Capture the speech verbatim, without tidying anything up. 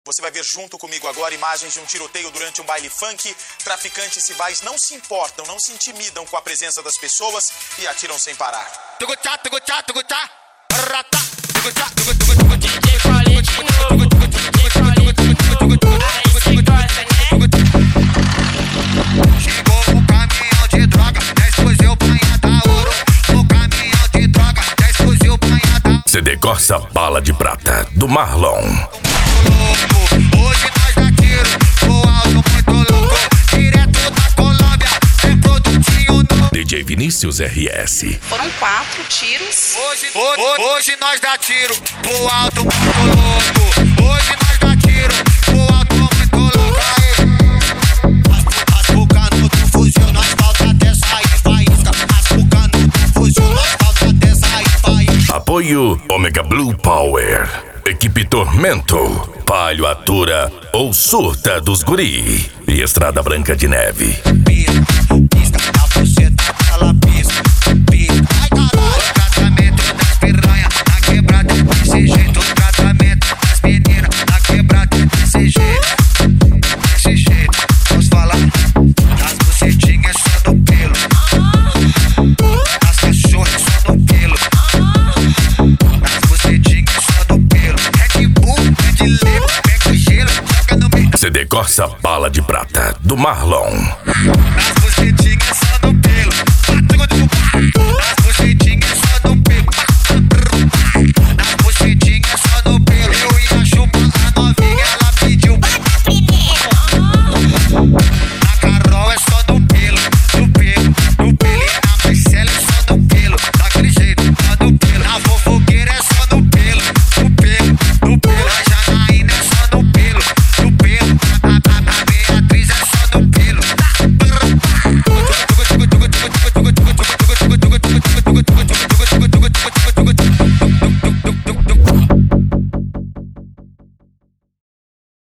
Você vai ver junto comigo agora imagens de um tiroteio durante um baile funk. Traficantes civais não se importam, não se intimidam com a presença das pessoas e atiram sem parar. Chegou o caminhão de droga, dez fuzil banhada ouro. O caminhão de droga, dez fuzil banhada. C D Corsa Bala de Prata, do Marlon. Hoje nós dá tiro, o alto muito louco. Direto da Colômbia, é produtinho novo. D J Vinícius R S. Foram quatro tiros. Hoje, hoje, hoje nós dá tiro, o alto muito louco. Hoje nós dá tiro, o alto muito louco. As bucanas do fuzil, nós falta até sair faísca. As bucanas do fuzil, nós falta até sair faísca. Apoio Omega Blue Power. Equipe Tormento. Palio Atura ou Surta dos Guri. E Estrada Branca de Neve. Pisca, pisca, a buceta, ela pisca, pisca. Ai caralho, tratamento das piranha na quebrada desse jeito. Tratamento das meninas na quebrada desse jeito. Desse jeito, vamos falar das bucetinhas só no pelo. Das cachorras só no pelo. Das bucetinhas só no pelo. Red Bull, Red Lebo, pega o gelo, joga no meio. C D Corsa Bala de Prata, do Marlon. Das bucetinhas